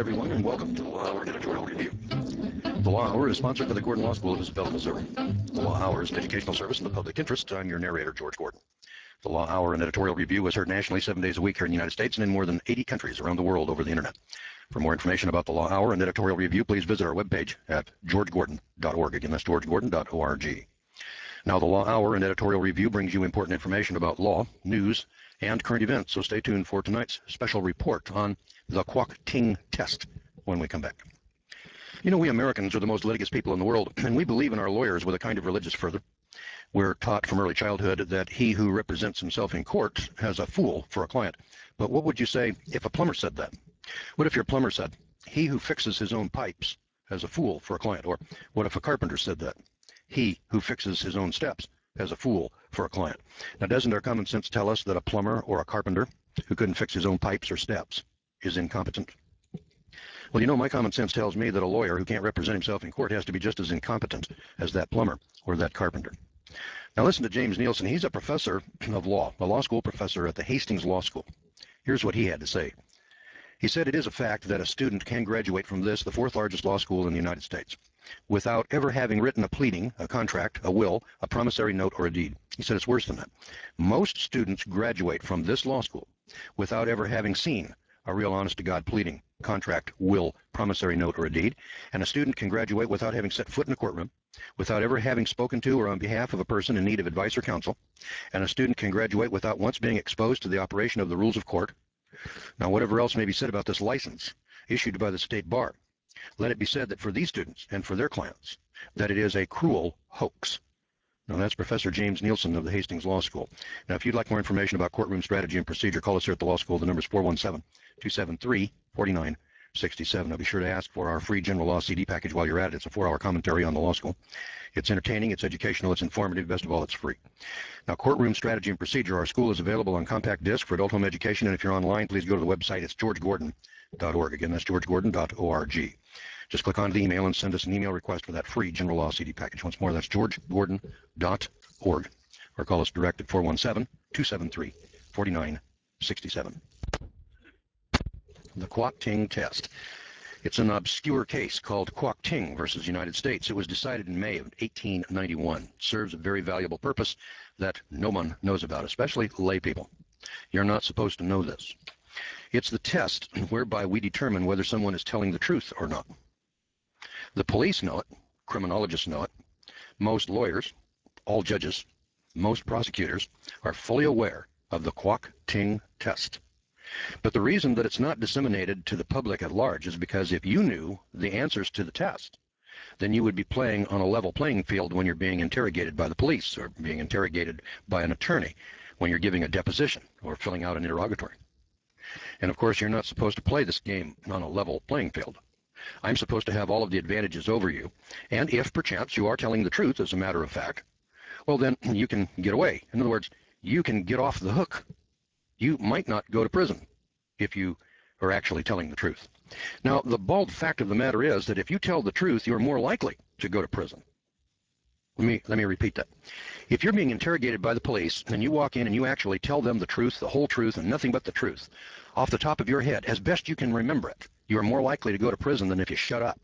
everyone, and welcome to the Law Hour Editorial Review. The Law Hour is sponsored by the Gordon Law School of Isabella, Missouri. The Law Hour is an educational service in the public interest. I'm your narrator, George Gordon. The Law Hour and Editorial Review is heard nationally 7 days a week here in the United States and in more than 80 countries around the world over the internet. For more information about the Law Hour and Editorial Review, please visit our webpage at georgegordon.org. Again, that's georgegordon.org. Now, the Law Hour and Editorial Review brings you important information about law, news, and current events, so stay tuned for tonight's special report on the Kwok-Ting test when we come back. You know, we Americans are the most litigious people in the world, and we believe in our lawyers with a kind of religious fervor. We're taught from early childhood that he who represents himself in court has a fool for a client. But what would you say if a plumber said that? What if your plumber said, he who fixes his own pipes has a fool for a client? Or what if a carpenter said that? He who fixes his own steps has a fool for a client. Now, doesn't our common sense tell us that a plumber or a carpenter who couldn't fix his own pipes or steps is incompetent? Well, you know, my common sense tells me that a lawyer who can't represent himself in court has to be just as incompetent as that plumber or that carpenter. Now, listen to James Nielsen. He's a professor of law, a law school professor at the Hastings Law School. Here's what he had to say. He said, "It is a fact that a student can graduate from this, the fourth largest law school in the United States, without ever having written a pleading, a contract, a will, a promissory note, or a deed." He said it's worse than that. Most students graduate from this law school without ever having seen a real honest-to-God pleading, contract, will, promissory note, or a deed. And a student can graduate without having set foot in a courtroom, without ever having spoken to or on behalf of a person in need of advice or counsel. And a student can graduate without once being exposed to the operation of the rules of court. Now, whatever else may be said about this license issued by the state bar, let it be said that for these students and for their clients, that it is a cruel hoax. Now, that's Professor James Nielsen of the Hastings Law School. Now, if you'd like more information about courtroom strategy and procedure, call us here at the law school. The number is 417-273-4967. Now, be sure to ask for our free general law CD package while you're at it. It's a 4-hour commentary on the law school. It's entertaining, it's educational, it's informative. Best of all, it's free. Now, courtroom strategy and procedure. Our school is available on compact disc for adult home education. And if you're online, please go to the website. It's georgegordon.org. Again, that's georgegordon.org. Just click on the email and send us an email request for that free general law CD package. Once more, that's georgegordon.org. Or call us direct at 417-273-4967. The Kwok-Ting test. It's an obscure case called Kwok-Ting versus United States. It was decided in May of 1891. It serves a very valuable purpose that no one knows about, especially lay people. You're not supposed to know this. It's the test whereby we determine whether someone is telling the truth or not. The police know it. Criminologists know it. Most lawyers, all judges, most prosecutors are fully aware of the Kwok-Ting test. But the reason that it's not disseminated to the public at large is because if you knew the answers to the test, then you would be playing on a level playing field when you're being interrogated by the police or being interrogated by an attorney when you're giving a deposition or filling out an interrogatory. And of course, you're not supposed to play this game on a level playing field. I'm supposed to have all of the advantages over you. And if perchance you are telling the truth as a matter of fact, well, then you can get away. In other words, you can get off the hook. You might not go to prison if you are actually telling the truth. Now, the bald fact of the matter is that if you tell the truth, you're more likely to go to prison. Let me repeat that. If you're being interrogated by the police and you walk in and you actually tell them the truth, the whole truth, and nothing but the truth, off the top of your head, as best you can remember it, you are more likely to go to prison than if you shut up.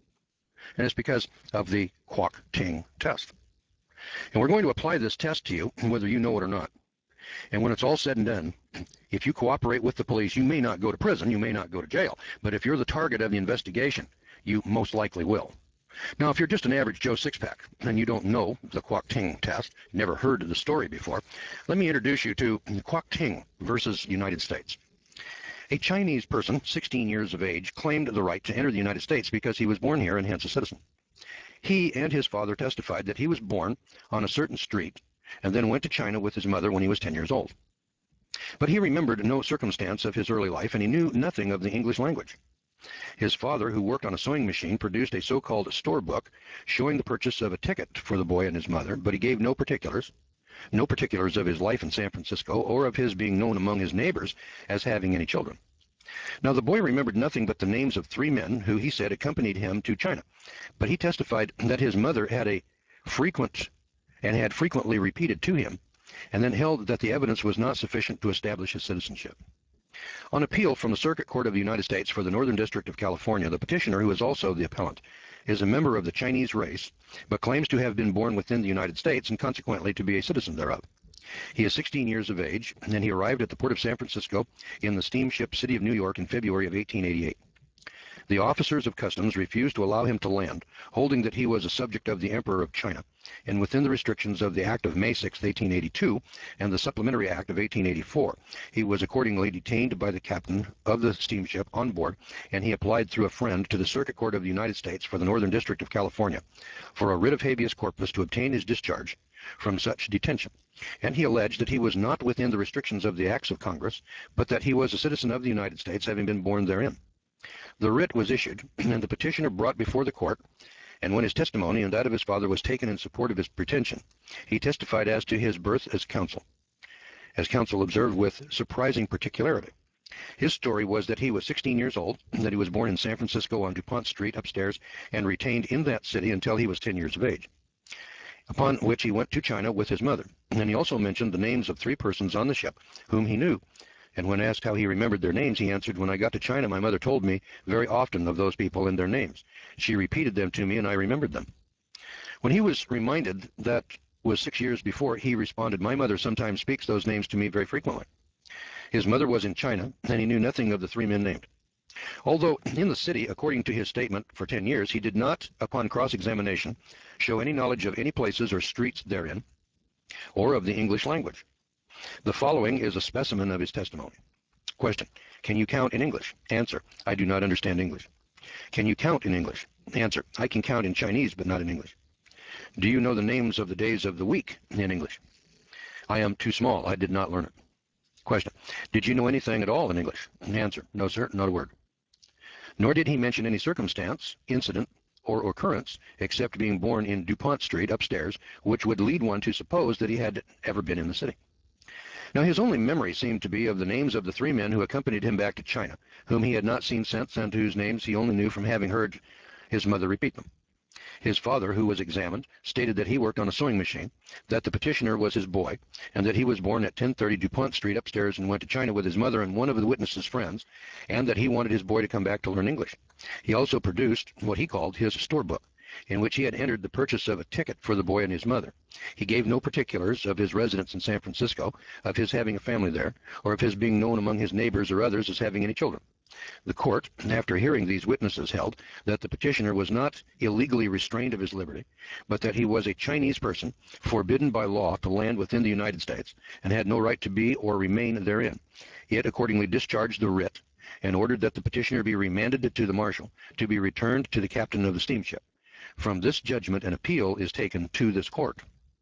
And it's because of the Kwok-Ting test. And we're going to apply this test to you, whether you know it or not. And when it's all said and done, if you cooperate with the police, you may not go to prison, you may not go to jail. But if you're the target of the investigation, you most likely will. Now, if you're just an average Joe Sixpack and you don't know the Kwok-Ting test, never heard of the story before, let me introduce you to Kwok-Ting versus United States. A Chinese person, 16 years of age, claimed the right to enter the United States because he was born here and hence a citizen. He and his father testified that he was born on a certain street and then went to China with his mother when he was 10 years old. But he remembered no circumstance of his early life, and he knew nothing of the English language. His father, who worked on a sewing machine, produced a so-called store book showing the purchase of a ticket for the boy and his mother, but he gave no particulars of his life in San Francisco or of his being known among his neighbors as having any children. Now, the boy remembered nothing but the names of 3 men who he said accompanied him to China, but he testified that his mother had frequently repeated to him, and then held that the evidence was not sufficient to establish his citizenship. On appeal from the Circuit Court of the United States for the Northern District of California, the petitioner, who is also the appellant, is a member of the Chinese race, but claims to have been born within the United States and consequently to be a citizen thereof. He is 16 years of age, and he arrived at the port of San Francisco in the steamship City of New York in February of 1888. The officers of customs refused to allow him to land, holding that he was a subject of the Emperor of China, and within the restrictions of the Act of May 6, 1882, and the Supplementary Act of 1884. He was accordingly detained by the captain of the steamship on board, and he applied through a friend to the Circuit Court of the United States for the Northern District of California for a writ of habeas corpus to obtain his discharge from such detention. And he alleged that he was not within the restrictions of the acts of Congress, but that he was a citizen of the United States, having been born therein. The writ was issued, and the petitioner brought before the court, and when his testimony and that of his father was taken in support of his pretension, he testified as to his birth as counsel observed with surprising particularity. His story was that he was 16 years old, that he was born in San Francisco on DuPont Street upstairs, and retained in that city until he was 10 years of age, upon which he went to China with his mother. And he also mentioned the names of 3 persons on the ship whom he knew. And when asked how he remembered their names, he answered, "When I got to China, my mother told me very often of those people and their names. She repeated them to me, and I remembered them." When he was reminded that was 6 years before, he responded, "My mother sometimes speaks those names to me very frequently." His mother was in China, and he knew nothing of the 3 men named. Although in the city, according to his statement, for 10 years, he did not, upon cross-examination, show any knowledge of any places or streets therein, or of the English language. The following is a specimen of his testimony. Question: Can you count in English? Answer: I do not understand English. Can you count in English? Answer: I can count in Chinese, but not in English. Do you know the names of the days of the week in English? I am too small. I did not learn it. Question: Did you know anything at all in English? Answer: No, sir, not a word. Nor did he mention any circumstance, incident, or occurrence, except being born in DuPont Street upstairs, which would lead one to suppose that he had ever been in the city. Now his only memory seemed to be of the names of the 3 men who accompanied him back to China, whom he had not seen since, and whose names he only knew from having heard his mother repeat them. His father, who was examined, stated that he worked on a sewing machine, that the petitioner was his boy, and that he was born at 1030 DuPont Street upstairs and went to China with his mother and one of the witness's friends, and that he wanted his boy to come back to learn English. He also produced what he called his store book, in which he had entered the purchase of a ticket for the boy and his mother. He gave no particulars of his residence in San Francisco, of his having a family there, or of his being known among his neighbors or others as having any children. The court, after hearing these witnesses, held that the petitioner was not illegally restrained of his liberty, but that he was a Chinese person, forbidden by law to land within the United States, and had no right to be or remain therein. It accordingly discharged the writ, and ordered that the petitioner be remanded to the marshal, to be returned to the captain of the steamship. From this judgment, an appeal is taken to this court.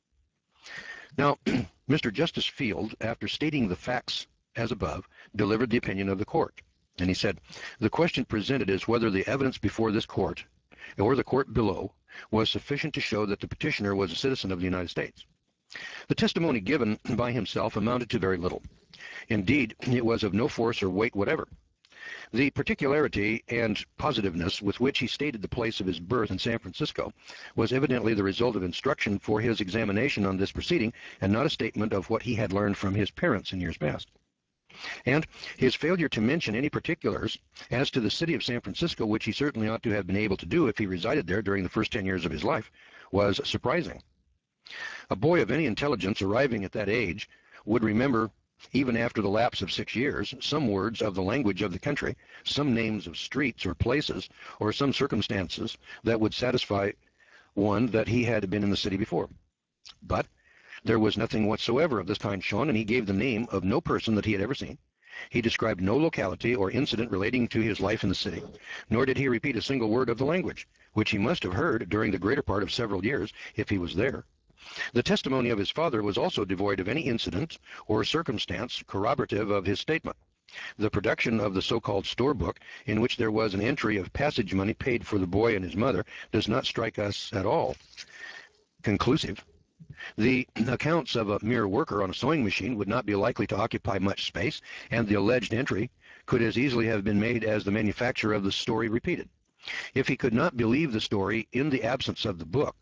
Now, Mr. Justice Field, after stating the facts as above, delivered the opinion of the court. And he said, "The question presented is whether the evidence before this court, or the court below, was sufficient to show that the petitioner was a citizen of the United States." The testimony given by himself amounted to very little. Indeed, it was of no force or weight whatever. The particularity and positiveness with which he stated the place of his birth in San Francisco was evidently the result of instruction for his examination on this proceeding, and not a statement of what he had learned from his parents in years past. And his failure to mention any particulars as to the city of San Francisco, which he certainly ought to have been able to do if he resided there during the first 10 years of his life, was surprising. A boy of any intelligence arriving at that age would remember, even after the lapse of 6 years, some words of the language of the country, some names of streets or places, or some circumstances that would satisfy one that he had been in the city before. But there was nothing whatsoever of this kind shown, and he gave the name of no person that he had ever seen. He described no locality or incident relating to his life in the city, nor did he repeat a single word of the language, which he must have heard during the greater part of several years if he was there. The testimony of his father was also devoid of any incident or circumstance corroborative of his statement. The production of the so-called store book, in which there was an entry of passage money paid for the boy and his mother, does not strike us at all conclusive. The accounts of a mere worker on a sewing machine would not be likely to occupy much space, and the alleged entry could as easily have been made as the manufacturer of the story repeated. If he could not believe the story in the absence of the book,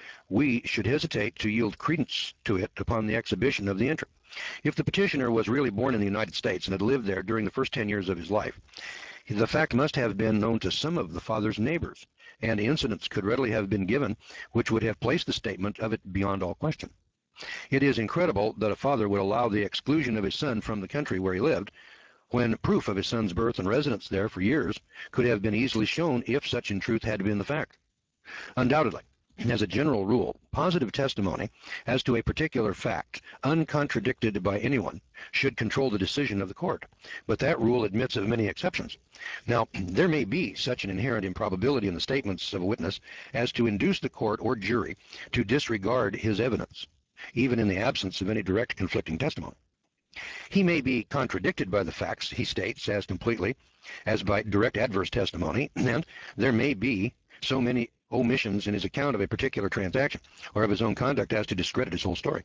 we should hesitate to yield credence to it upon the exhibition of the entry. If the petitioner was really born in the United States and had lived there during the first 10 years of his life, the fact must have been known to some of the father's neighbors, and incidents could readily have been given which would have placed the statement of it beyond all question. It is incredible that a father would allow the exclusion of his son from the country where he lived, when proof of his son's birth and residence there for years could have been easily shown if such in truth had been the fact. Undoubtedly, as a general rule, positive testimony as to a particular fact, uncontradicted by anyone, should control the decision of the court. But that rule admits of many exceptions. Now, there may be such an inherent improbability in the statements of a witness as to induce the court or jury to disregard his evidence, even in the absence of any direct conflicting testimony. He may be contradicted by the facts he states as completely as by direct adverse testimony, and there may be so many omissions in his account of a particular transaction or of his own conduct as to discredit his whole story.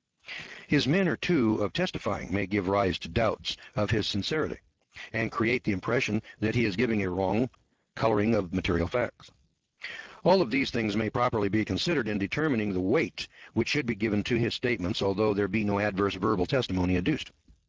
His manner, too, of testifying may give rise to doubts of his sincerity and create the impression that he is giving a wrong coloring of material facts. All of these things may properly be considered in determining the weight which should be given to his statements, although there be no adverse verbal testimony adduced.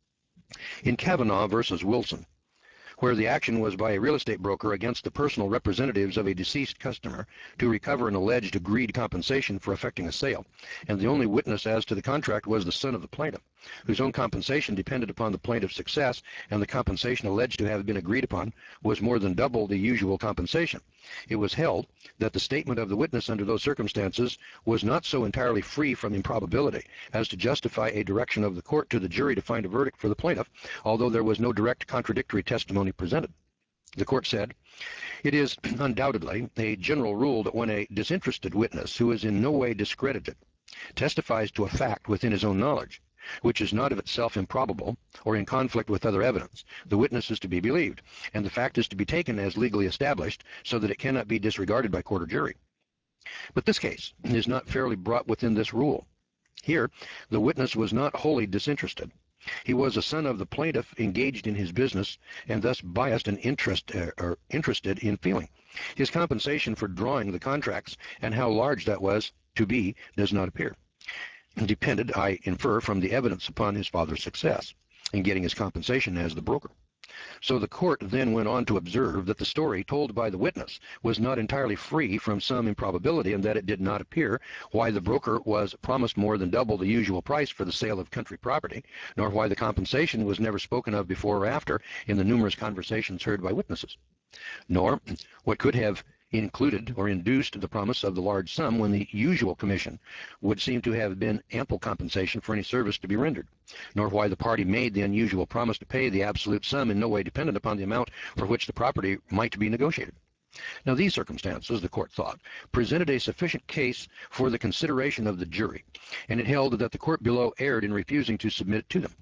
In Kavanaugh versus Wilson, where the action was by a real estate broker against the personal representatives of a deceased customer to recover an alleged agreed compensation for effecting a sale, and the only witness as to the contract was the son of the plaintiff, whose own compensation depended upon the plaintiff's success, and the compensation alleged to have been agreed upon was more than double the usual compensation. It was held that the statement of the witness under those circumstances was not so entirely free from improbability as to justify a direction of the court to the jury to find a verdict for the plaintiff, although there was no direct contradictory testimony presented. The court said, "It is undoubtedly a general rule that when a disinterested witness who is in no way discredited testifies to a fact within his own knowledge, which is not of itself improbable or in conflict with other evidence, the witness is to be believed, and the fact is to be taken as legally established so that it cannot be disregarded by court or jury. But this case is not fairly brought within this rule. Here, the witness was not wholly disinterested. He was a son of the plaintiff engaged in his business and thus biased and interested in feeling. His compensation for drawing the contracts and how large that was to be does not appear. Depended, I infer, from the evidence upon his father's success in getting his compensation as the broker. So the court then went on to observe that the story told by the witness was not entirely free from some improbability, and that it did not appear why the broker was promised more than double the usual price for the sale of country property, nor why the compensation was never spoken of before or after in the numerous conversations heard by witnesses, nor what could have included or induced the promise of the large sum when the usual commission would seem to have been ample compensation for any service to be rendered, nor why the party made the unusual promise to pay the absolute sum in no way dependent upon the amount for which the property might be negotiated. Now these circumstances, the court thought, presented a sufficient case for the consideration of the jury, and it held that the court below erred in refusing to submit it to them.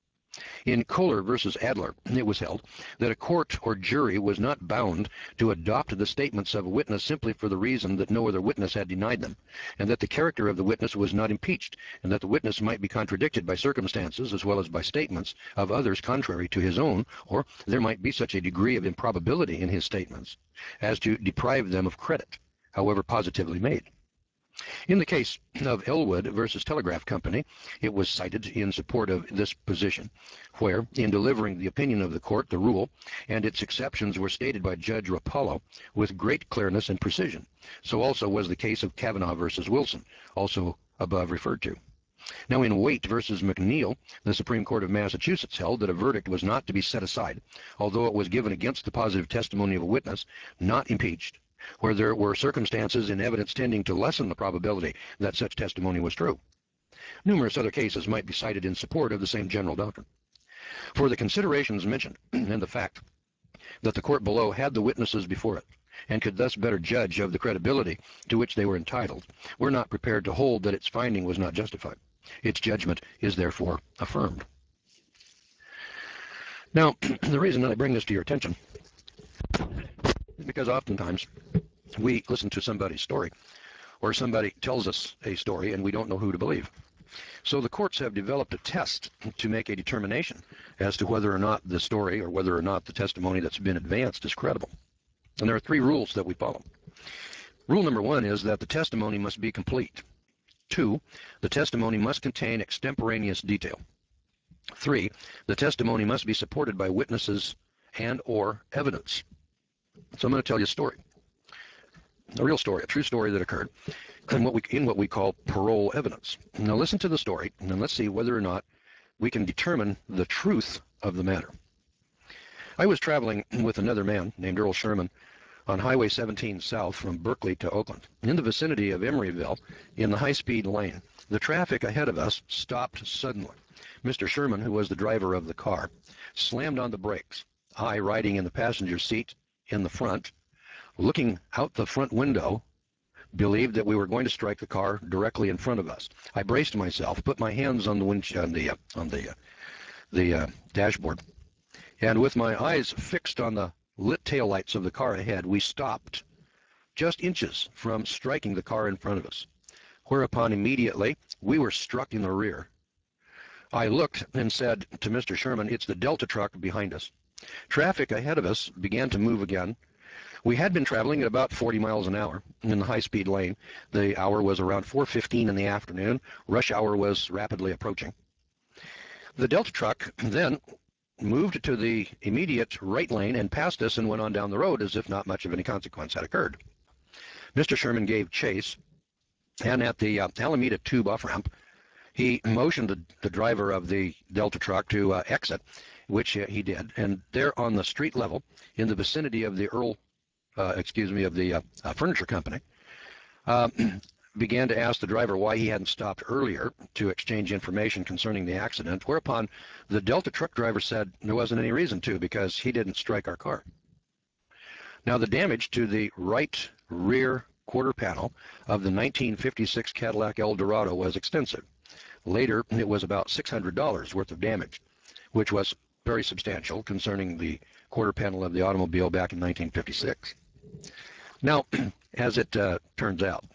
In Kohler versus Adler, it was held that a court or jury was not bound to adopt the statements of a witness simply for the reason that no other witness had denied them, and that the character of the witness was not impeached, and that the witness might be contradicted by circumstances as well as by statements of others contrary to his own, or there might be such a degree of improbability in his statements as to deprive them of credit, however positively made. In the case of Elwood versus Telegraph Company, it was cited in support of this position, where, in delivering the opinion of the court, the rule and its exceptions were stated by Judge Rapallo with great clearness and precision. So also was the case of Kavanaugh versus Wilson, also above referred to. Now in Waite versus McNeil, the Supreme Court of Massachusetts held that a verdict was not to be set aside, although it was given against the positive testimony of a witness not impeached, where there were circumstances in evidence tending to lessen the probability that such testimony was true. Numerous other cases might be cited in support of the same general doctrine. For the considerations mentioned, and the fact that the court below had the witnesses before it, and could thus better judge of the credibility to which they were entitled, we're not prepared to hold that its finding was not justified. Its judgment is therefore affirmed. Now, the reason that I bring this to your attention is because oftentimes we listen to somebody's story, or somebody tells us a story, and we don't know who to believe. So the courts have developed a test to make a determination as to whether or not the story or whether or not the testimony that's been advanced is credible. And there are three rules that we follow. Rule number one is that the testimony must be complete. 2, the testimony must contain extemporaneous detail. 3, the testimony must be supported by witnesses and or evidence. So I'm going to tell you a story, a real story, a true story that occurred in what we call parole evidence. Now listen to the story, and let's see whether or not we can determine the truth of the matter. I was traveling with another man named Earl Sherman on Highway 17 south from Berkeley to Oakland, in the vicinity of Emeryville, in the high-speed lane. The traffic ahead of us stopped suddenly. Mr. Sherman, who was the driver of the car, slammed on the brakes. I, riding in the passenger seat in the front, looking out the front window, believed that we were going to strike the car directly in front of us. I braced myself, put my hands on the dashboard, and with my eyes fixed on the lit taillights of the car ahead, we stopped just inches from striking the car in front of us, whereupon immediately we were struck in the rear. I looked and said to Mr. Sherman, "It's the Delta truck behind us." Traffic ahead of us began to move again. We had been traveling at about 40 miles an hour in the high-speed lane. The hour was around 4:15 in the afternoon. Rush hour was rapidly approaching. The Delta truck then moved to the immediate right lane and passed us and went on down the road as if not much of any consequence had occurred. Mr. Sherman gave chase, and at the Alameda Tube off-ramp, he motioned the driver of the Delta truck to exit, which he did. And there on the street level, in the vicinity of the furniture company, began to ask the driver why he hadn't stopped earlier to exchange information concerning the accident, whereupon the Delta truck driver said there wasn't any reason to because he didn't strike our car. Now, the damage to the right rear quarter panel of the 1956 Cadillac Eldorado was extensive. Later, it was about $600 worth of damage, which was very substantial concerning the quarter panel of the automobile back in 1956. Now, as it turns out,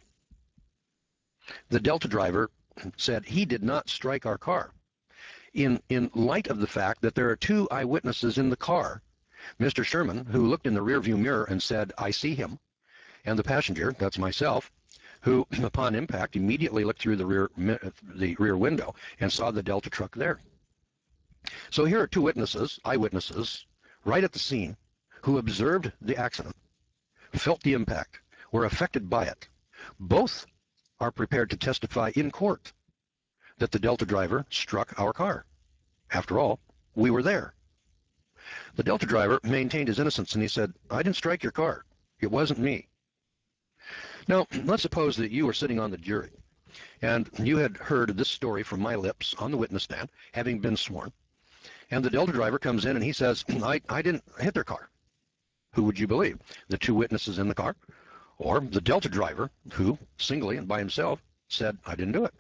the Delta driver said he did not strike our car. In light of the fact that there are two eyewitnesses in the car, Mr. Sherman, who looked in the rearview mirror and said, "I see him," and the passenger, that's myself, who upon impact immediately looked through the rear window and saw the Delta truck there. So here are two witnesses, eyewitnesses, right at the scene, who observed the accident, felt the impact, were affected by it. Both are prepared to testify in court that the Delta driver struck our car. After all, we were there. The Delta driver maintained his innocence and he said, "I didn't strike your car. It wasn't me." Now, let's suppose that you were sitting on the jury and you had heard this story from my lips on the witness stand, having been sworn, and the Delta driver comes in and he says, I didn't hit their car. Who would you believe? The two witnesses in the car, or the Delta driver who, singly and by himself, said, "I didn't do it"?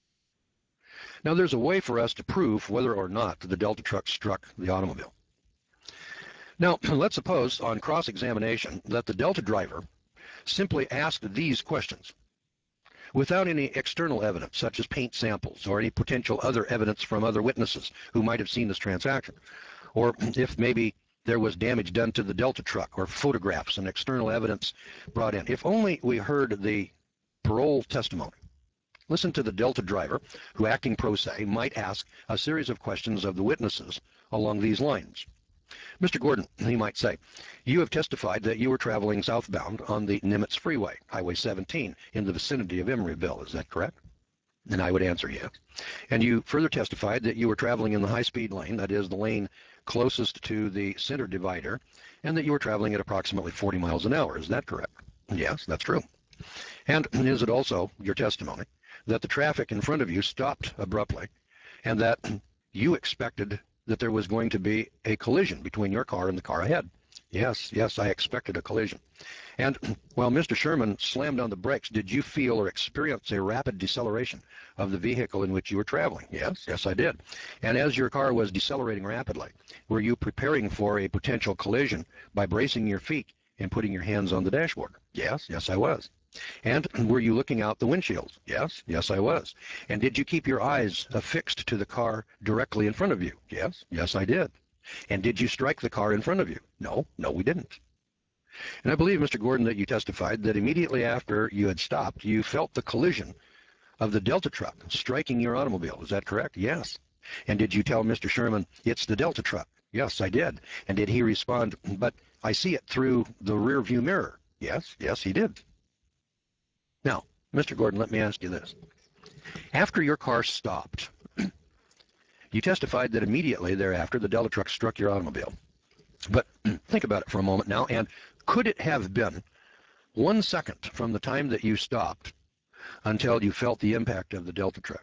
Now, there's a way for us to prove whether or not the Delta truck struck the automobile. Now, let's suppose on cross-examination that the Delta driver simply asked these questions without any external evidence, such as paint samples or any potential other evidence from other witnesses who might have seen this transaction, or if maybe there was damage done to the Delta truck or photographs and external evidence brought in. If only we heard the parole testimony. Listen to the Delta driver, who, acting pro se, might ask a series of questions of the witnesses along these lines. "Mr. Gordon," he might say, "you have testified that you were traveling southbound on the Nimitz Freeway, Highway 17, in the vicinity of Emeryville. Is that correct?" And I would answer yes. "And you further testified that you were traveling in the high-speed lane, that is, the lane closest to the center divider, and that you were traveling at approximately 40 miles an hour. Is that correct?" "Yes, that's true." "And is it also your testimony that the traffic in front of you stopped abruptly and that you expected that there was going to be a collision between your car and the car ahead?" "Yes, yes, I expected a collision." "And while Mr. Sherman slammed on the brakes, did you feel or experience a rapid deceleration of the vehicle in which you were traveling?" "Yes, yes, I did." "And as your car was decelerating rapidly, were you preparing for a potential collision by bracing your feet and putting your hands on the dashboard?" "Yes, yes, I was." "And were you looking out the windshields?" "Yes, yes, I was." "And did you keep your eyes affixed to the car directly in front of you?" "Yes, yes, I did." "And did you strike the car in front of you?" "No, no, we didn't." And I believe, Mr. Gordon, that you testified that immediately after you had stopped, you felt the collision of the Delta truck striking your automobile. Is that correct? Yes. And did you tell Mr. Sherman, it's the Delta truck? Yes, I did. And did he respond, but I see it through the rear view mirror? Yes, yes, he did. Now, Mr. Gordon, let me ask you this. After your car stopped, you testified that immediately thereafter the Delta truck struck your automobile. But think about it for a moment now, and could it have been 1 second from the time that you stopped until you felt the impact of the Delta truck?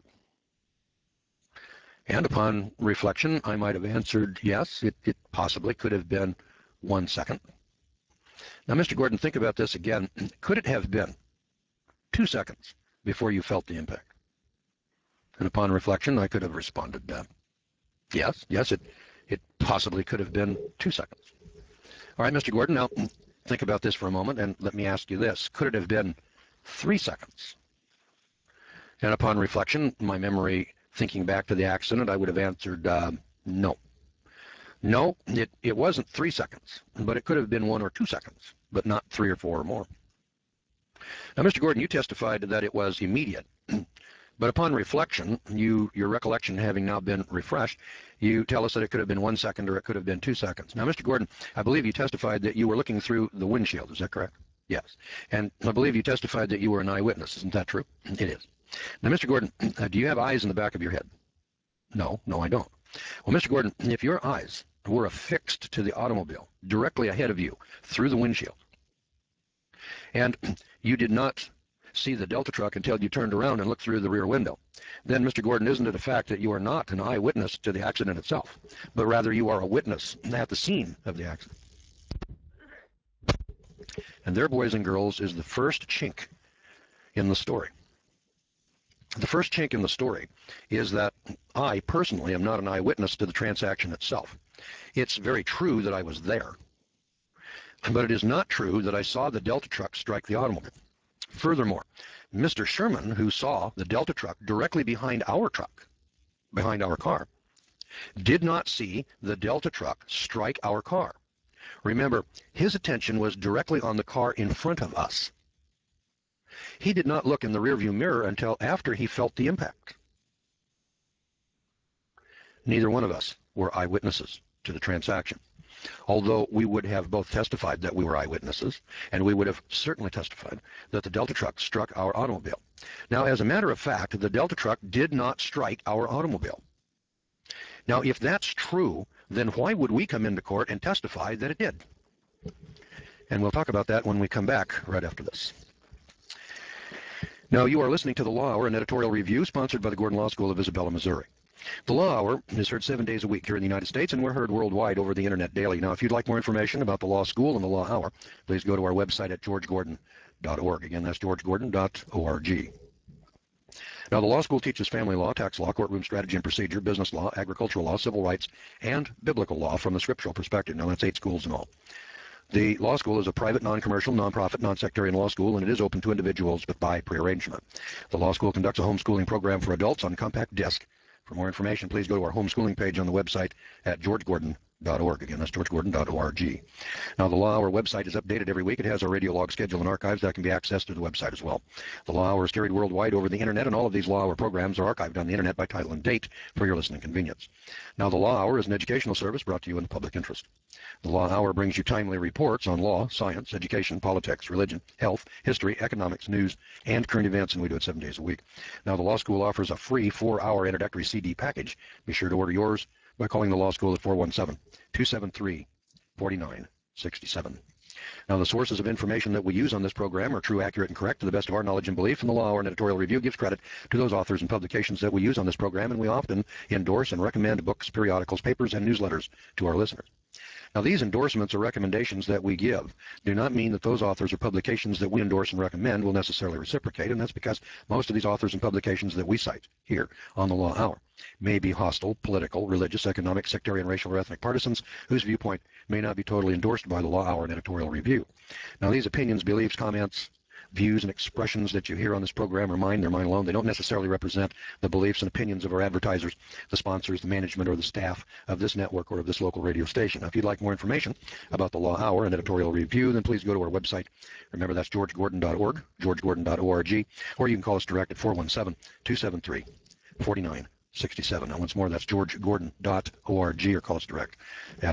And upon reflection, I might have answered yes, it possibly could have been 1 second. Now, Mr. Gordon, think about this again. Could it have been 2 seconds before you felt the impact? And upon reflection, I could have responded yes, it possibly could have been 2 seconds. All right, Mr. Gordon, now think about this for a moment, and let me ask you this. Could it have been 3 seconds? And upon reflection, my memory, thinking back to the accident, I would have answered no. No, it wasn't 3 seconds, but it could have been 1 or 2 seconds, but not 3 or 4 or more. Now, Mr. Gordon, you testified that it was immediate. But upon reflection, your recollection having now been refreshed, you tell us that it could have been 1 second or it could have been 2 seconds. Now, Mr. Gordon, I believe you testified that you were looking through the windshield. Is that correct? Yes. And I believe you testified that you were an eyewitness. Isn't that true? It is. Now, Mr. Gordon, do you have eyes in the back of your head? No, I don't. Well, Mr. Gordon, if your eyes were affixed to the automobile directly ahead of you through the windshield, and you did not see the Delta truck until you turned around and looked through the rear window, then, Mr. Gordon, isn't it a fact that you are not an eyewitness to the accident itself, but rather you are a witness at the scene of the accident? And there, boys and girls, is the first chink in the story. The first chink in the story is that I personally am not an eyewitness to the transaction itself. It's very true that I was there, but it is not true that I saw the Delta truck strike the automobile. Furthermore, Mr. Sherman, who saw the Delta truck directly behind our truck, behind our car, did not see the Delta truck strike our car. Remember, his attention was directly on the car in front of us. He did not look in the rearview mirror until after he felt the impact. Neither one of us were eyewitnesses to the transaction, although we would have both testified that we were eyewitnesses, and we would have certainly testified that the Delta truck struck our automobile. Now, as a matter of fact, the Delta truck did not strike our automobile. Now, if that's true, then why would we come into court and testify that it did? And we'll talk about that when we come back right after this. Now, you are listening to The Law Hour, an editorial review sponsored by the Gordon Law School of Isabella, Missouri. The Law Hour is heard 7 days a week here in the United States, and we're heard worldwide over the internet daily. Now, if you'd like more information about the Law School and the Law Hour, please go to our website at georgegordon.org. Again, that's georgegordon.org. Now, the law school teaches family law, tax law, courtroom strategy and procedure, business law, agricultural law, civil rights, and biblical law from the scriptural perspective. Now, that's 8 schools in all. The law school is a private, non-commercial, non-profit, non-sectarian law school, and it is open to individuals, but by prearrangement. The law school conducts a homeschooling program for adults on compact disc. For more information, please go to our homeschooling page on the website at georgegordon.org. Again, that's georgegordon.org. Now, the Law Hour website is updated every week. It has our radio log schedule and archives that can be accessed through the website as well. The Law Hour is carried worldwide over the internet, and all of these Law Hour programs are archived on the internet by title and date for your listening convenience. Now, the Law Hour is an educational service brought to you in the public interest. The Law Hour brings you timely reports on law, science, education, politics, religion, health, history, economics, news, and current events, and we do it 7 days a week. Now, the Law School offers a free 4-hour introductory CD package. Be sure to order yours by calling the Law School at 417-273-4967. Now, the sources of information that we use on this program are true, accurate, and correct to the best of our knowledge and belief, and the Law Hour and Editorial Review gives credit to those authors and publications that we use on this program, and we often endorse and recommend books, periodicals, papers, and newsletters to our listeners. Now, these endorsements or recommendations that we give do not mean that those authors or publications that we endorse and recommend will necessarily reciprocate, and that's because most of these authors and publications that we cite here on the Law Hour may be hostile, political, religious, economic, sectarian, racial, or ethnic partisans whose viewpoint may not be totally endorsed by the Law Hour and Editorial Review. Now, these opinions, beliefs, comments, views and expressions that you hear on this program are mine. They're mine alone. They don't necessarily represent the beliefs and opinions of our advertisers, the sponsors, the management, or the staff of this network or of this local radio station. Now, if you'd like more information about the Law Hour and editorial review, then please go to our website. Remember, that's georgegordon.org, georgegordon.org, or you can call us direct at 417-273-4967. Now, once more, that's georgegordon.org, or call us direct at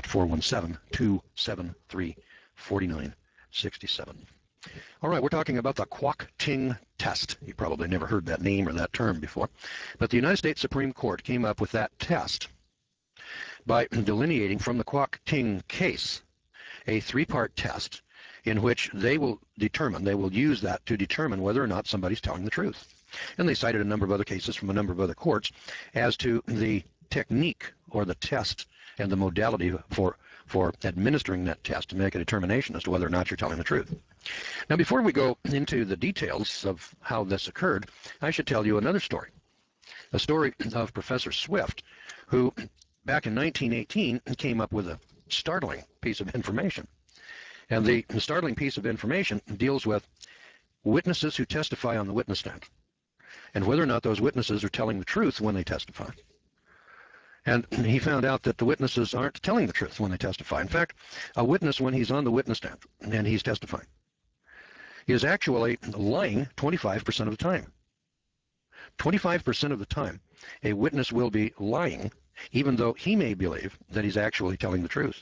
417-273-4967. All right, we're talking about the Kwok-Ting test. You probably never heard that name or that term before. But the United States Supreme Court came up with that test by delineating from the Kwok-Ting case a three-part test in which they will use that to determine whether or not somebody's telling the truth. And they cited a number of other cases from a number of other courts as to the technique or the test and the modality for administering that test to make a determination as to whether or not you're telling the truth. Now, before we go into the details of how this occurred, I should tell you another story. A story of Professor Swift, who back in 1918 came up with a startling piece of information. And the startling piece of information deals with witnesses who testify on the witness stand and whether or not those witnesses are telling the truth when they testify. And he found out that the witnesses aren't telling the truth when they testify. In fact, a witness, when he's on the witness stand and he's testifying, is actually lying 25% of the time. 25% of the time, a witness will be lying, even though he may believe that he's actually telling the truth.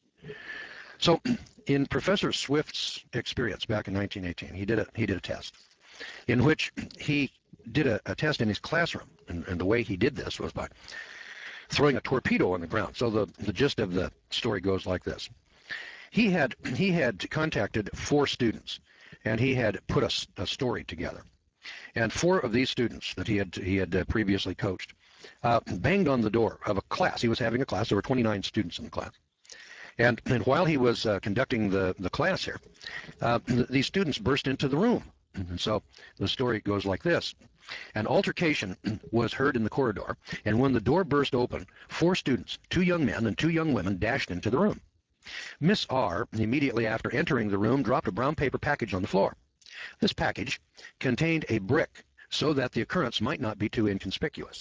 So, in Professor Swift's experience back in 1918, he did a test in which he did a test in his classroom, and the way he did this was by throwing a torpedo on the ground. So the gist of the story goes like this. He had contacted 4 students, and he had put a story together. And 4 of these students that he had previously coached banged on the door of a class. He was having a class. There were 29 students in the class. And while he was conducting the class here, these students burst into the room. And so the story goes like this. An altercation was heard in the corridor, and when the door burst open, 4 students, 2 young men and 2 young women, dashed into the room. Miss R, immediately after entering the room, dropped a brown paper package on the floor. This package contained a brick so that the occurrence might not be too inconspicuous.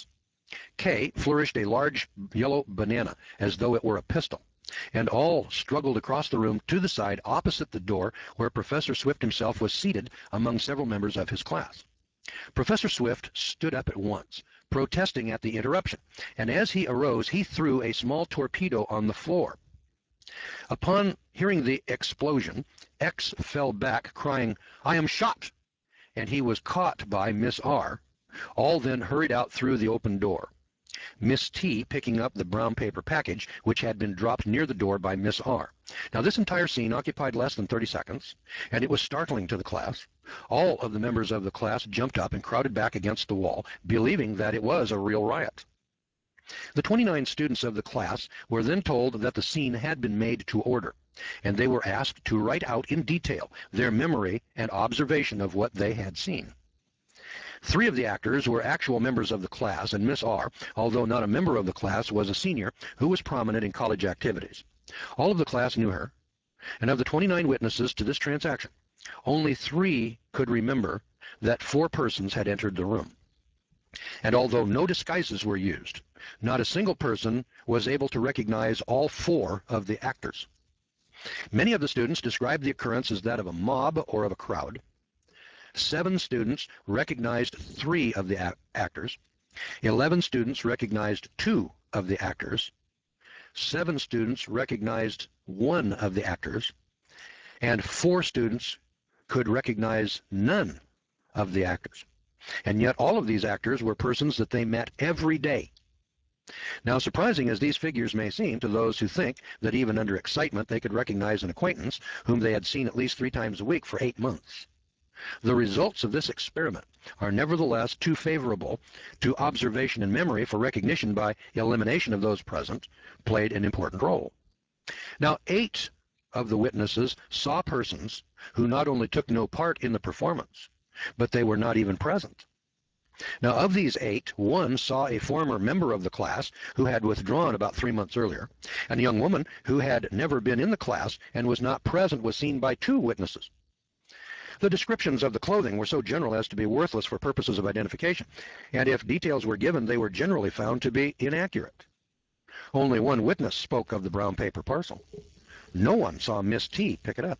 K flourished a large yellow banana as though it were a pistol, and all struggled across the room to the side opposite the door where Professor Swift himself was seated among several members of his class. Professor Swift stood up at once, protesting at the interruption, and as he arose, he threw a small torpedo on the floor. Upon hearing the explosion, X fell back, crying, "I am shot!" and he was caught by Miss R. All then hurried out through the open door. Miss T picking up the brown paper package, which had been dropped near the door by Miss R. Now, this entire scene occupied less than 30 seconds, and it was startling to the class. All of the members of the class jumped up and crowded back against the wall, believing that it was a real riot. The 29 students of the class were then told that the scene had been made to order, and they were asked to write out in detail their memory and observation of what they had seen. 3 of the actors were actual members of the class, and Miss R, although not a member of the class, was a senior who was prominent in college activities. All of the class knew her, and of the 29 witnesses to this transaction, only 3 could remember that 4 persons had entered the room. And although no disguises were used, not a single person was able to recognize all 4 of the actors. Many of the students described the occurrence as that of a mob or of a crowd. 7 students recognized 3 of the actors. 11 students recognized 2 of the actors. 7 students recognized 1 of the actors. And 4 students could recognize none of the actors. And yet all of these actors were persons that they met every day. Now, surprising as these figures may seem to those who think that even under excitement they could recognize an acquaintance whom they had seen at least 3 times a week for 8 months, the results of this experiment are nevertheless too favorable to observation and memory for recognition by elimination of those present played an important role. Now, 8 of the witnesses saw persons who not only took no part in the performance, but they were not even present. Now, of these 8, 1 saw a former member of the class who had withdrawn about 3 months earlier, and a young woman who had never been in the class and was not present was seen by 2 witnesses. The descriptions of the clothing were so general as to be worthless for purposes of identification, and if details were given, they were generally found to be inaccurate. Only one witness spoke of the brown paper parcel. No one saw Miss T pick it up.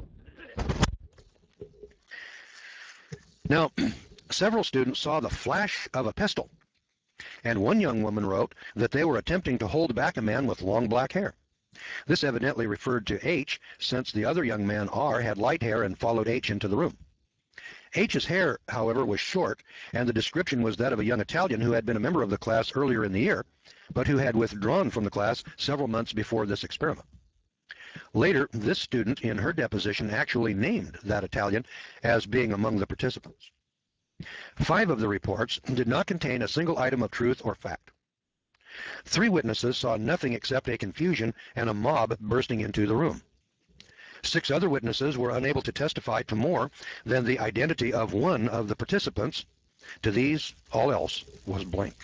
Now, several students saw the flash of a pistol, and one young woman wrote that they were attempting to hold back a man with long black hair. This evidently referred to H, since the other young man, R, had light hair and followed H into the room. H's hair, however, was short, and the description was that of a young Italian who had been a member of the class earlier in the year, but who had withdrawn from the class several months before this experiment. Later, this student, in her deposition, actually named that Italian as being among the participants. 5 of the reports did not contain a single item of truth or fact. 3 witnesses saw nothing except a confusion and a mob bursting into the room. 6 other witnesses were unable to testify to more than the identity of one of the participants. To these, all else was blank.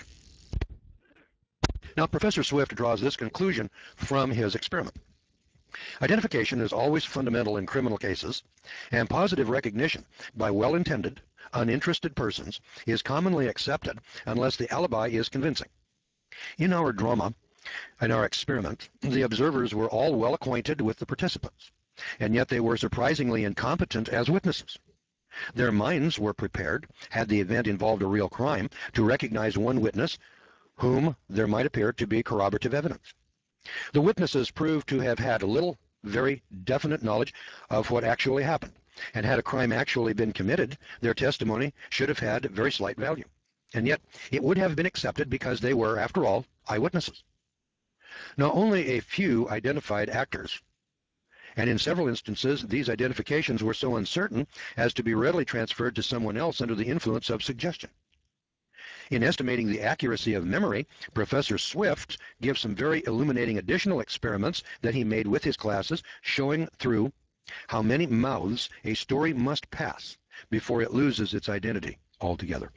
Now, Professor Swift draws this conclusion from his experiment. Identification is always fundamental in criminal cases, and positive recognition by well-intended, uninterested persons is commonly accepted unless the alibi is convincing. In our drama, in our experiment, the observers were all well acquainted with the participants, and yet they were surprisingly incompetent as witnesses. Their minds were prepared, had the event involved a real crime, to recognize one witness whom there might appear to be corroborative evidence. The witnesses proved to have had little, very definite knowledge of what actually happened, and had a crime actually been committed, their testimony should have had very slight value. And yet, it would have been accepted because they were, after all, eyewitnesses. Now, only a few identified actors, and in several instances, these identifications were so uncertain as to be readily transferred to someone else under the influence of suggestion. In estimating the accuracy of memory, Professor Swift gives some very illuminating additional experiments that he made with his classes, showing through how many mouths a story must pass before it loses its identity altogether.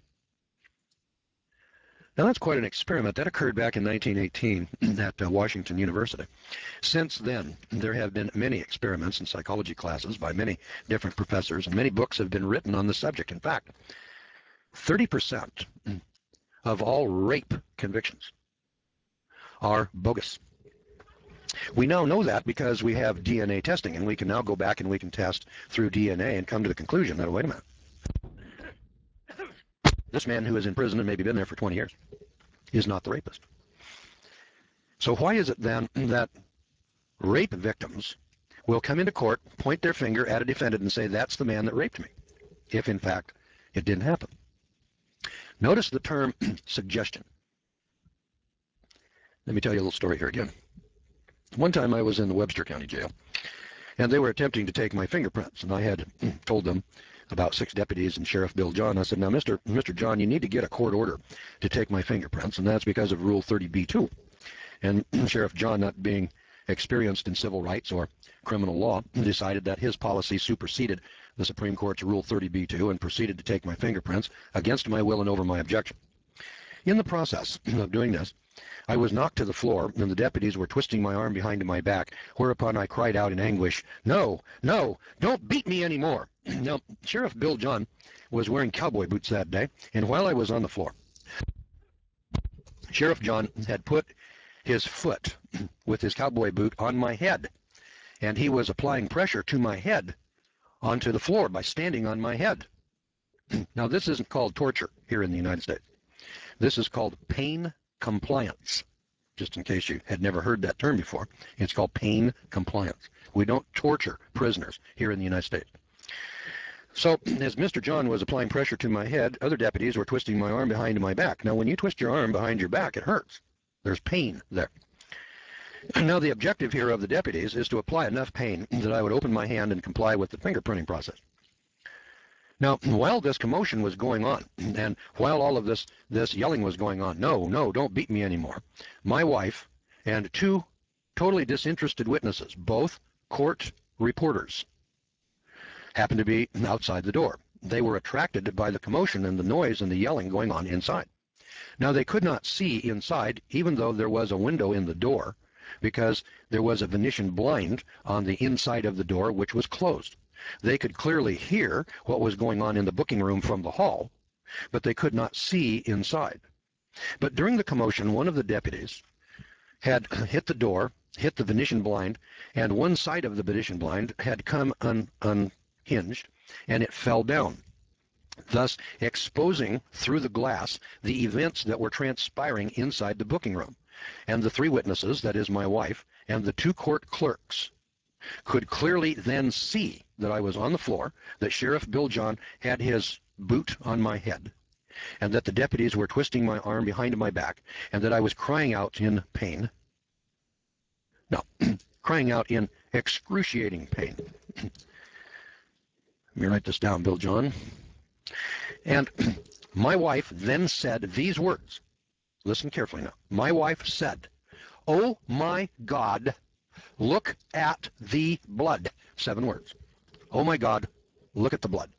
Now, that's quite an experiment. That occurred back in 1918 at Washington University. Since then, there have been many experiments in psychology classes by many different professors, and many books have been written on the subject. In fact, 30% of all rape convictions are bogus. We now know that because we have DNA testing, and we can now go back and we can test through DNA and come to the conclusion that, wait a minute, this man who is in prison and maybe been there for 20 years is not the rapist. So why is it then that rape victims will come into court, point their finger at a defendant and say, that's the man that raped me, if in fact it didn't happen? Notice the term suggestion. Let me tell you a little story here again. One time I was in the Webster County Jail, and they were attempting to take my fingerprints, and I had told them, about 6 deputies and Sheriff Bill John, I said, now, Mr. John, you need to get a court order to take my fingerprints, and that's because of Rule 30b-2. And Sheriff John, not being experienced in civil rights or criminal law, decided that his policy superseded the Supreme Court's Rule 30b-2 and proceeded to take my fingerprints against my will and over my objection. In the process of doing this, I was knocked to the floor, and the deputies were twisting my arm behind my back, whereupon I cried out in anguish, no, no, don't beat me anymore. Now, Sheriff Bill John was wearing cowboy boots that day, and while I was on the floor, Sheriff John had put his foot with his cowboy boot on my head, and he was applying pressure to my head onto the floor by standing on my head. Now, this isn't called torture here in the United States. This is called pain compliance. Just in case you had never heard that term before, it's called pain compliance. We don't torture prisoners here in the United States. So, as Mr. John was applying pressure to my head, other deputies were twisting my arm behind my back. Now, when you twist your arm behind your back, it hurts. There's pain there. Now, the objective here of the deputies is to apply enough pain that I would open my hand and comply with the fingerprinting process. Now, while this commotion was going on, and while all of this yelling was going on, no, no, don't beat me anymore, my wife and 2 totally disinterested witnesses, both court reporters, happened to be outside the door. They were attracted by the commotion and the noise and the yelling going on inside. Now, they could not see inside, even though there was a window in the door, because there was a Venetian blind on the inside of the door, which was closed. They could clearly hear what was going on in the booking room from the hall, but they could not see inside. But during the commotion, one of the deputies had hit the door, hit the Venetian blind, and one side of the Venetian blind had come unhinged, and it fell down, thus exposing through the glass the events that were transpiring inside the booking room. And the three witnesses, that is my wife, and the two court clerks, could clearly then see that I was on the floor, that Sheriff Bill John had his boot on my head, and that the deputies were twisting my arm behind my back, and that I was crying out in pain. No, crying out in excruciating pain. Let me write this down, Bill John. And my wife then said these words. Listen carefully now. My wife said, "Oh my God, look at the blood." 7 words. Oh my God, look at the blood.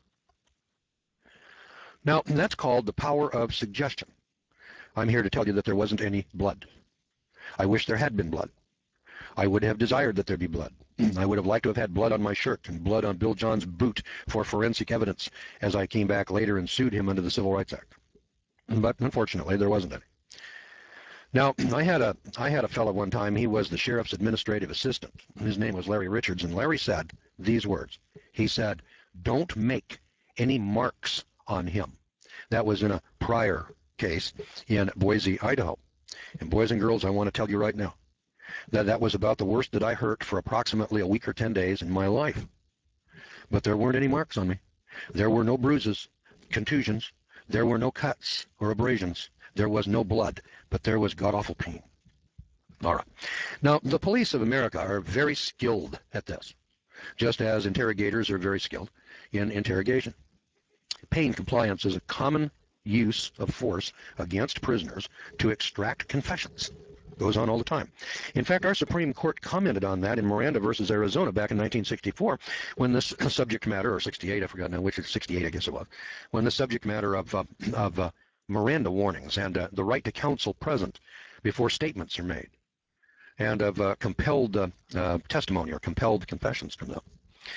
Now, that's called the power of suggestion. I'm here to tell you that there wasn't any blood. I wish there had been blood. I would have desired that there be blood. I would have liked to have had blood on my shirt and blood on Bill John's boot for forensic evidence as I came back later and sued him under the Civil Rights Act. But unfortunately, there wasn't any. Now, I had a fellow one time, he was the sheriff's administrative assistant. His name was Larry Richards, and Larry said these words. He said, "Don't make any marks on him." That was in a prior case in Boise, Idaho. And boys and girls, I want to tell you right now that that was about the worst that I hurt for approximately a week or 10 days in my life. But there weren't any marks on me. There were no bruises, contusions. There were no cuts or abrasions. There was no blood, but there was god-awful pain. All right. Now, the police of America are very skilled at this, just as interrogators are very skilled in interrogation. Pain compliance is a common use of force against prisoners to extract confessions. Goes on all the time. In fact, our Supreme Court commented on that in Miranda versus Arizona back in 1964, when this subject matter, or 68, I forgot now which, 68 I guess it was, when the subject matter of Miranda warnings and the right to counsel present before statements are made, and of compelled testimony or compelled confessions come out.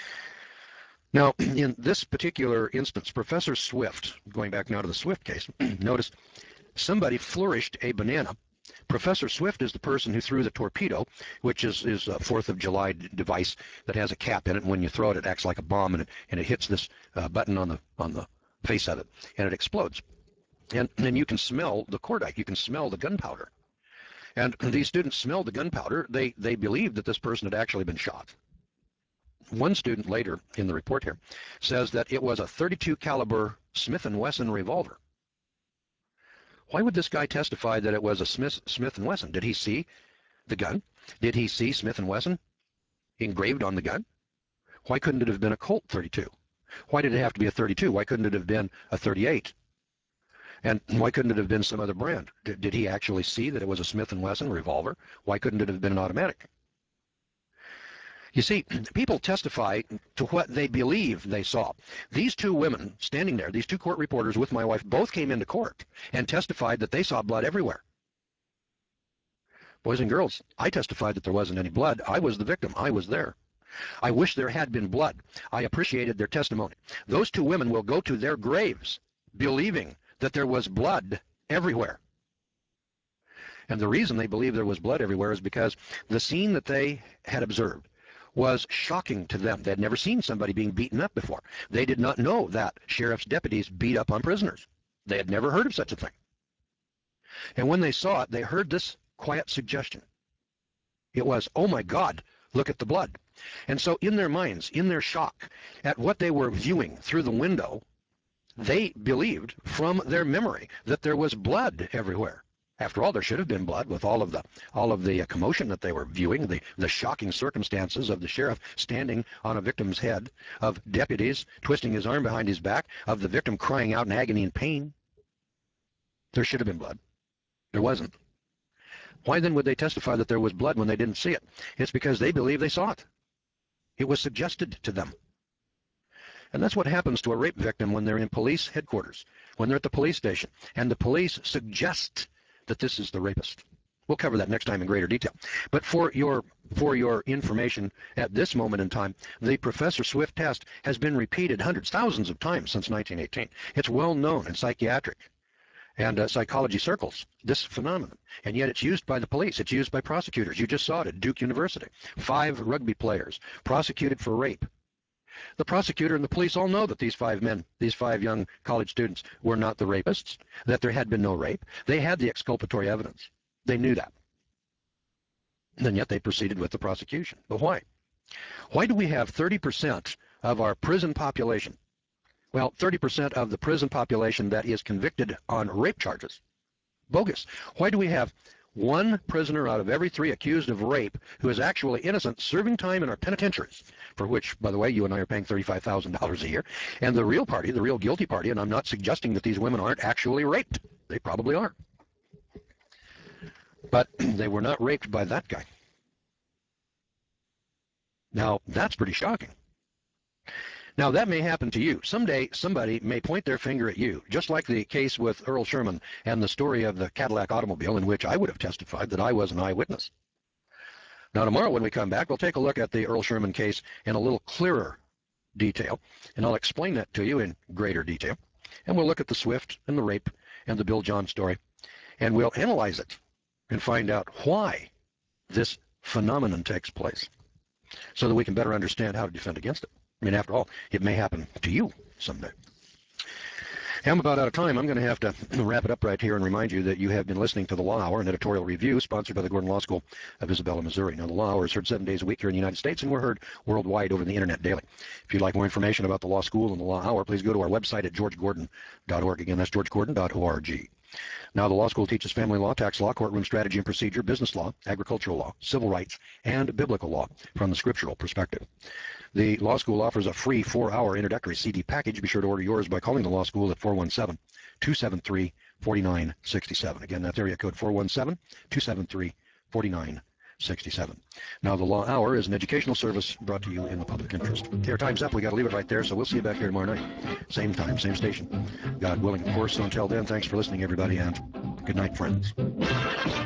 Now, in this particular instance, Professor Swift, going back now to the Swift case, notice somebody flourished a banana. Professor Swift is the person who threw the torpedo, which is a 4th of July device that has a cap in it, and when you throw it, it acts like a bomb, and it hits this button on the face of it, and it explodes. And you can smell the cordite, you can smell the gunpowder. And these students smelled the gunpowder. They believed that this person had actually been shot. One student later in the report here says that it was a .32 caliber Smith & Wesson revolver. Why would this guy testify that it was a Smith & Wesson? Did he see the gun? Did he see Smith & Wesson engraved on the gun? Why couldn't it have been a Colt .32? Why did it have to be a .32? Why couldn't it have been a .38? And why couldn't it have been some other brand? Did he actually see that it was a Smith & Wesson revolver? Why couldn't it have been an automatic? You see, people testify to what they believe they saw. These two women standing there, these two court reporters with my wife, both came into court and testified that they saw blood everywhere. Boys and girls, I testified that there wasn't any blood. I was the victim. I was there. I wish there had been blood. I appreciated their testimony. Those two women will go to their graves believing that there was blood everywhere. And the reason they believe there was blood everywhere is because the scene that they had observed was shocking to them. They had never seen somebody being beaten up before. They did not know that sheriff's deputies beat up on prisoners. They had never heard of such a thing. And when they saw it, they heard this quiet suggestion. It was, "Oh my God, look at the blood." And so in their minds, in their shock at what they were viewing through the window, they believed from their memory that there was blood everywhere. After all, there should have been blood with all of the commotion that they were viewing, the shocking circumstances of the sheriff standing on a victim's head, of deputies twisting his arm behind his back, of the victim crying out in agony and pain. There should have been blood. There wasn't. Why then would they testify that there was blood when they didn't see it? It's because they believe they saw it. It was suggested to them. And that's what happens to a rape victim when they're in police headquarters, when they're at the police station, and the police suggest that this is the rapist. We'll cover that next time in greater detail. But for your information at this moment in time, the Professor Swift test has been repeated hundreds, thousands of times since 1918. It's well known in psychiatric and psychology circles, this phenomenon. And yet it's used by the police. It's used by prosecutors. You just saw it at Duke University. 5 rugby players prosecuted for rape. The prosecutor and the police all know that these 5 men, these 5 young college students, were not the rapists, that there had been no rape. They had the exculpatory evidence. They knew that. And yet they proceeded with the prosecution. But why? Why do we have 30% of our prison population? Well, 30% of the prison population that is convicted on rape charges. Bogus. Why do we have 1 prisoner out of every 3 accused of rape who is actually innocent serving time in our penitentiaries, for which, by the way, you and I are paying $35,000 a year, and the real party, the real guilty party, and I'm not suggesting that these women aren't actually raped. They probably are. But they were not raped by that guy. Now, that's pretty shocking. Now, that may happen to you. Someday, somebody may point their finger at you, just like the case with Earl Sherman and the story of the Cadillac automobile, in which I would have testified that I was an eyewitness. Now, tomorrow when we come back, we'll take a look at the Earl Sherman case in a little clearer detail, and I'll explain that to you in greater detail. And we'll look at the Swift and the rape and the Bill John story, and we'll analyze it and find out why this phenomenon takes place so that we can better understand how to defend against it. I mean, after all, it may happen to you someday. Hey, I'm about out of time. I'm going to have to wrap it up right here and remind you that you have been listening to the Law Hour, an editorial review sponsored by the Gordon Law School of Isabella, Missouri. Now, the Law Hour is heard 7 days a week here in the United States, and we're heard worldwide over the internet daily. If you'd like more information about the Law School and the Law Hour, please go to our website at georgegordon.org. Again, that's georgegordon.org. Now, the law school teaches family law, tax law, courtroom strategy and procedure, business law, agricultural law, civil rights, and biblical law from the scriptural perspective. The law school offers a free 4-hour introductory CD package. Be sure to order yours by calling the law school at 417-273-4967. Again, that's area code 417-273-4967. Now, the Law Hour is an educational service brought to you in the public interest. Okay, our time's up. We got to leave it right there, so we'll see you back here tomorrow night. Same time, same station. God willing, of course. So until then, thanks for listening, everybody, and good night, friends.